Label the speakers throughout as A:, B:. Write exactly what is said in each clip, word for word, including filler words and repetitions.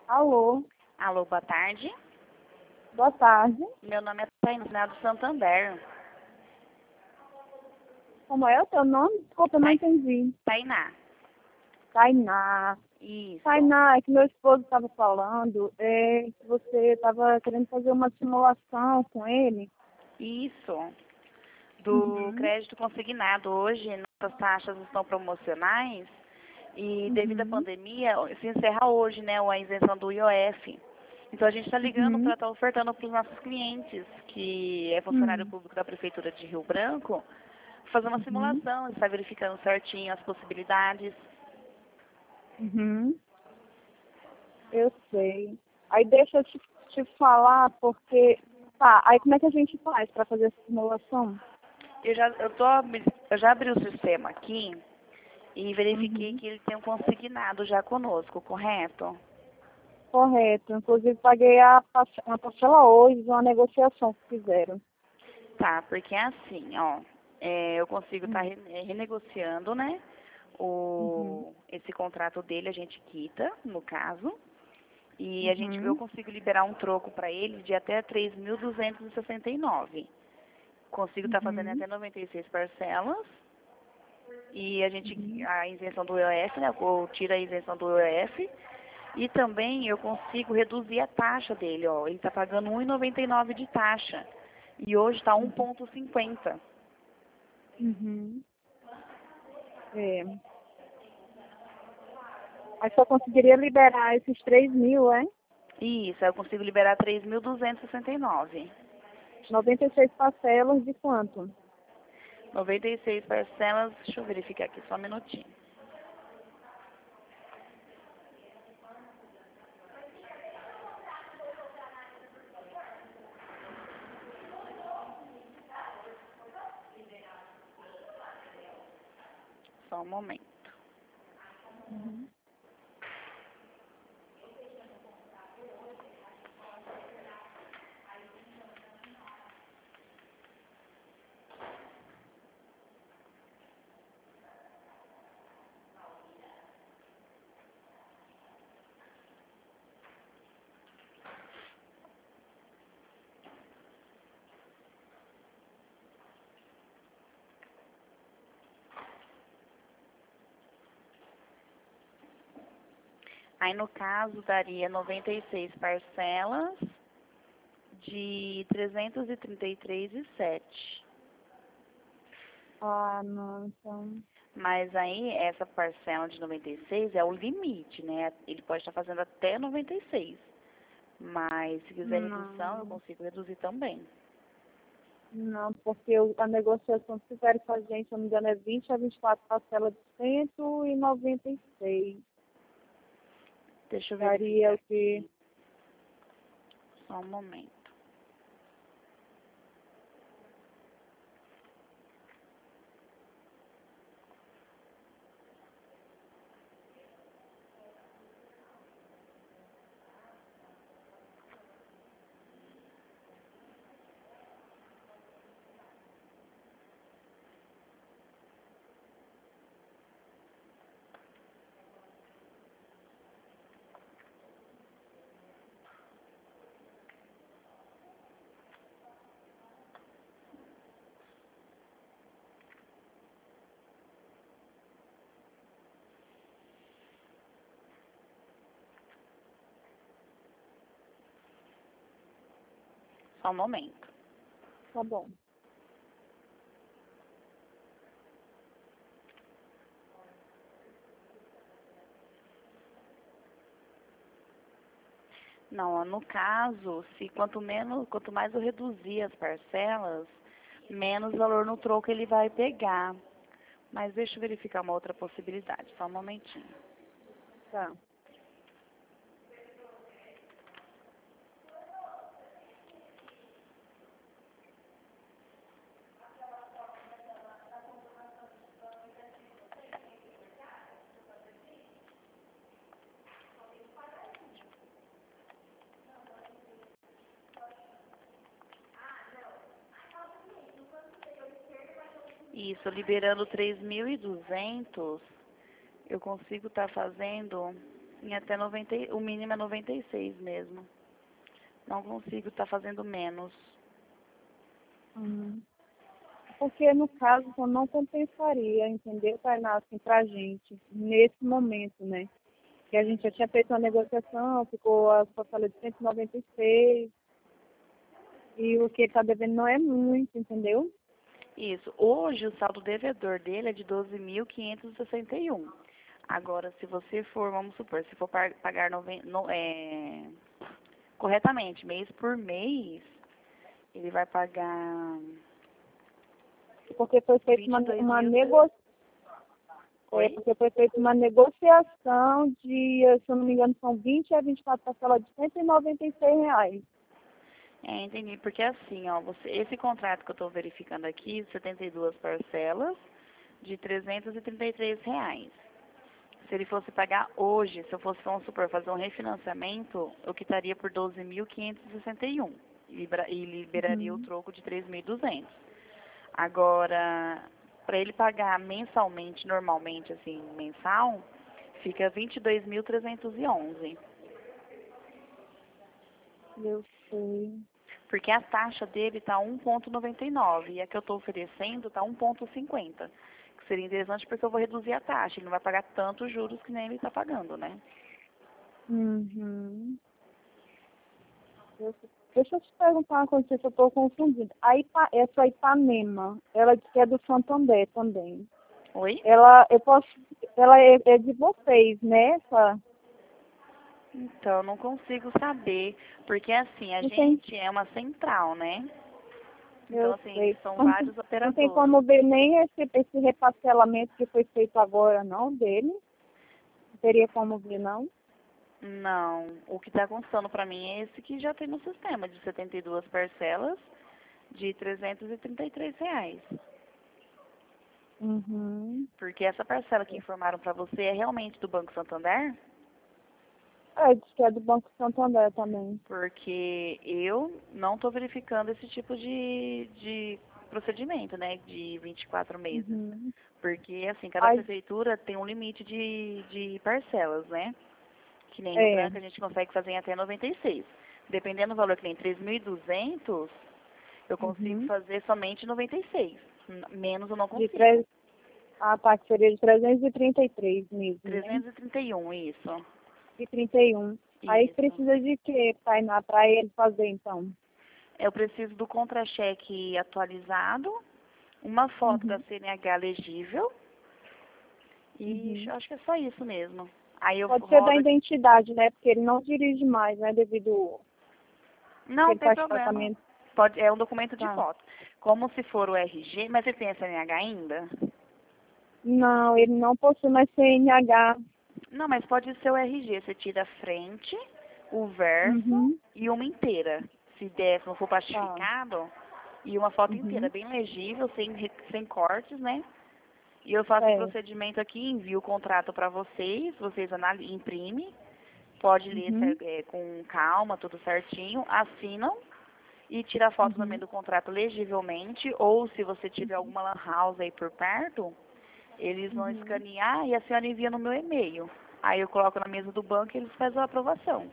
A: Alô,
B: Alô, boa tarde.
A: boa tarde.
B: Meu nome é Tainá do Santander.
A: Como é o teu nome? Desculpa, eu não
B: Tai-
A: entendi.
B: Tainá.
A: Tainá.
B: Isso.
A: Tainá, é que meu esposo estava falando é, que você estava querendo fazer uma simulação com ele.
B: Isso. Do
A: Uhum,
B: crédito consignado. Hoje, nossas taxas estão promocionais e devido à
A: uhum,
B: pandemia, se encerra hoje, né, a isenção do I O F. Então, a gente está ligando para
A: uhum,
B: estar ofertando para os nossos clientes, que é funcionário
A: uhum,
B: público da Prefeitura de Rio Branco, fazer uma
A: uhum,
B: simulação, está verificando certinho as possibilidades.
A: uhum. Eu sei. Aí deixa eu te, te falar, porque... Tá, aí como é que a gente faz para fazer essa simulação?
B: Eu já, eu tô, abri- eu já abri o sistema aqui e verifiquei
A: Uhum.
B: que ele tem um consignado já conosco, correto?
A: Correto. Inclusive, paguei a, parce- uma parcela hoje de uma negociação que fizeram.
B: Tá, porque é assim, ó, é, eu consigo estar
A: Uhum.
B: renegociando, né?
A: Uhum.
B: O, esse contrato dele a gente quita, no caso, e a gente, eu
A: Uhum.
B: consigo liberar um troco para ele de até três mil duzentos e sessenta e nove. Consigo estar fazendo
A: Uhum.
B: até noventa e seis parcelas e a gente,
A: Uhum.
B: a isenção do I O F, né? Ou tira a isenção do I O F. E também eu consigo reduzir a taxa dele, ó. Ele está pagando um vírgula noventa e nove de taxa. E hoje está um vírgula cinquenta.
A: Uhum. É. Aí só conseguiria liberar esses três mil, é?
B: Isso, aí eu consigo liberar três mil duzentos e sessenta e nove.
A: Noventa e seis parcelas de quanto?
B: noventa e seis parcelas, deixa eu verificar aqui só um minutinho. Só um momento.
A: Uhum.
B: Aí no caso daria noventa e seis parcelas de trezentos e trinta e três e sete.
A: Ah, não, então.
B: Mas aí essa parcela de noventa e seis é o limite, né? Ele pode estar fazendo até noventa e seis. Mas se quiser redução, eu
A: Não.
B: consigo reduzir também.
A: Não, porque o- a negociação que fizeram com a gente, se eu não me engano, é vinte a vinte e quatro parcelas de cento e noventa e seis.
B: Deixa eu verificar
A: Daria o
B: aqui.
A: que?
B: Só um momento. Só um momento.
A: Tá bom.
B: Não, ó, no caso, se quanto menos, quanto mais eu reduzir as parcelas, menos valor no troco ele vai pegar. Mas deixa eu verificar uma outra possibilidade. Só um momentinho.
A: Tá.
B: Isso, liberando três mil e duzentos, eu consigo estar fazendo Em até noventa, e- o mínimo é noventa e seis mesmo. Não consigo estar fazendo menos.
A: Uhum. Porque, no caso, então, não compensaria, entendeu, Tainá, assim, pra gente, nesse momento, né? Que a gente já tinha feito uma negociação, ficou a parcela de cento e noventa e seis, e o que ele tá devendo não é muito, entendeu?
B: Isso. Hoje o saldo devedor dele é de doze mil quinhentos e sessenta e um. Agora, se você for, vamos supor, se for par- pagar noven, no, é, corretamente, mês por mês, ele vai pagar
A: Porque foi feita uma,
B: vinte e dois
A: uma
B: mil.
A: negociação. É,
B: Oi?
A: porque foi feita uma negociação de, se eu não me engano, são vinte a vinte e quatro parcelas de cento e noventa e seis reais.
B: É, entendi. Porque assim, ó, você, esse contrato que eu estou verificando aqui, setenta e duas parcelas, de trezentos e trinta e três reais. Se ele fosse pagar hoje, se eu fosse, vamos supor, fazer um refinanciamento, eu quitaria por doze mil quinhentos e sessenta e um e libera- e liberaria o
A: Uhum.
B: troco de três mil e duzentos. Agora, para ele pagar mensalmente, normalmente, assim, mensal, fica vinte e dois mil trezentos e onze.
A: Eu sei.
B: Porque a taxa dele está um vírgula noventa e nove e a que eu estou oferecendo está um vírgula cinquenta. Que seria interessante porque eu vou reduzir a taxa. Ele não vai pagar tantos juros que nem ele está pagando, né?
A: Uhum. Eu sei. Deixa eu te perguntar uma coisa, se eu estou confundida. A Ipa, essa Ipanema, ela diz que é do Santander também.
B: Oi?
A: Ela, eu posso, ela é, é de vocês, né? Essa,
B: Então, eu não consigo saber. Porque, assim, a
A: não tem,
B: gente é uma central, né? Então,
A: eu
B: assim,
A: sei.
B: são
A: Não, tem-
B: vários
A: não tem
B: operadores.
A: como ver nem esse, esse reparcelamento que foi feito agora, não, dele. Não teria como ver, não.
B: Não, o que está constando para mim é esse que já tem no sistema, de setenta e duas parcelas, de trezentos e trinta e três reais.
A: Uhum.
B: Porque essa parcela que informaram para você é realmente do Banco Santander?
A: É, diz que é do Banco Santander também.
B: Porque eu não estou verificando esse tipo de, de procedimento, né, de vinte e quatro meses.
A: Uhum.
B: Porque, assim, cada
A: Ai,
B: prefeitura tem um limite de, de parcelas, né? Que nem no
A: é.
B: Branco a gente consegue fazer em até noventa e seis. Dependendo do valor que nem três mil e duzentos, eu consigo
A: Uhum.
B: fazer somente noventa e seis. N- Menos eu não
A: De
B: consigo.
A: três, ah, tá, que seria de trezentos e trinta e três mesmo, né?
B: trezentos e trinta e um, isso.
A: De trinta e um. Aí
B: Isso.
A: precisa de quê, Tainá, para ele fazer, então?
B: Eu preciso do contra-cheque atualizado, uma foto da
A: Uhum.
B: C N H legível e
A: Uhum.
B: acho que é só isso mesmo. Aí eu
A: Pode ser da
B: rodo aqui.
A: identidade, né? Porque ele não dirige mais, né? Devido que
B: Não,
A: ele
B: tem
A: faz
B: problema.
A: tratamento.
B: Pode, é um documento de
A: Tá.
B: foto. Como se for o R G, mas você tem a C N H ainda?
A: Não, ele não possui mais C N H.
B: Não, mas pode ser o R G. Você tira a frente, o verso
A: Uhum.
B: e uma inteira. Se der, se não for
A: Tá.
B: plastificado, e uma foto inteira,
A: Uhum.
B: bem legível, sem, re- sem cortes, né? E eu faço o
A: É.
B: procedimento aqui, envio o contrato para vocês, vocês analisam, imprimem, pode ler
A: Uhum.
B: cer- é, com calma, tudo certinho, assinam e tira a foto também
A: Uhum.
B: do contrato legivelmente, ou se você tiver alguma lan house aí por perto, eles vão
A: Uhum.
B: escanear e a senhora envia no meu e-mail. Aí eu coloco na mesa do banco e eles fazem a aprovação.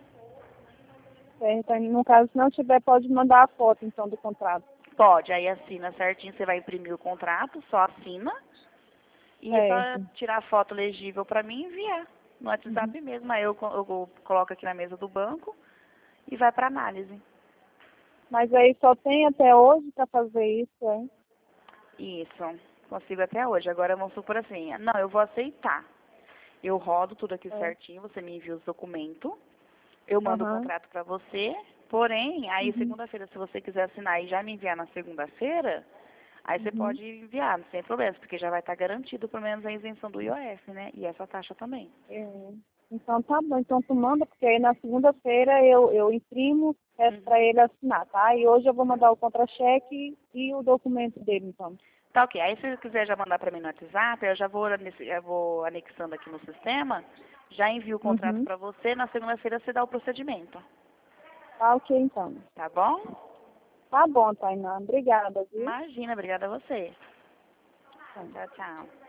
A: É, então, no caso, se não tiver, pode mandar a foto, então, do contrato.
B: Pode, aí assina certinho, você vai imprimir o contrato, só assina. E é só
A: Certo.
B: tirar a foto legível para mim e enviar no
A: Uhum.
B: WhatsApp mesmo. Aí eu, co- eu coloco aqui na mesa do banco e vai para análise.
A: Mas aí só tem até hoje para fazer isso, hein?
B: Isso, consigo até hoje. Agora vamos supor assim, não, eu vou aceitar. Eu rodo tudo aqui
A: É.
B: certinho, você me envia os documentos, eu mando o
A: Aham.
B: contrato para você, porém, aí
A: Uhum.
B: segunda-feira, se você quiser assinar e já me enviar na segunda-feira, aí você
A: Uhum.
B: pode enviar, sem problemas, porque já vai estar garantido pelo menos a isenção do I O F, né? E essa taxa também.
A: É. Então tá bom, então tu manda, porque aí na segunda-feira eu, eu imprimo, peço
B: Uhum.
A: para ele assinar, tá? E hoje eu vou mandar o contra-cheque e o documento dele, então.
B: Tá ok. Aí se você quiser já mandar para mim no WhatsApp, eu já vou, anexi- eu vou anexando aqui no sistema, já envio o contrato
A: Uhum.
B: para você, na segunda-feira você dá o procedimento.
A: Tá ok, então.
B: Tá bom?
A: Tá bom, Tainá. Obrigada, viu?
B: Imagina, obrigada a você.
A: Tá.
B: Tchau, tchau.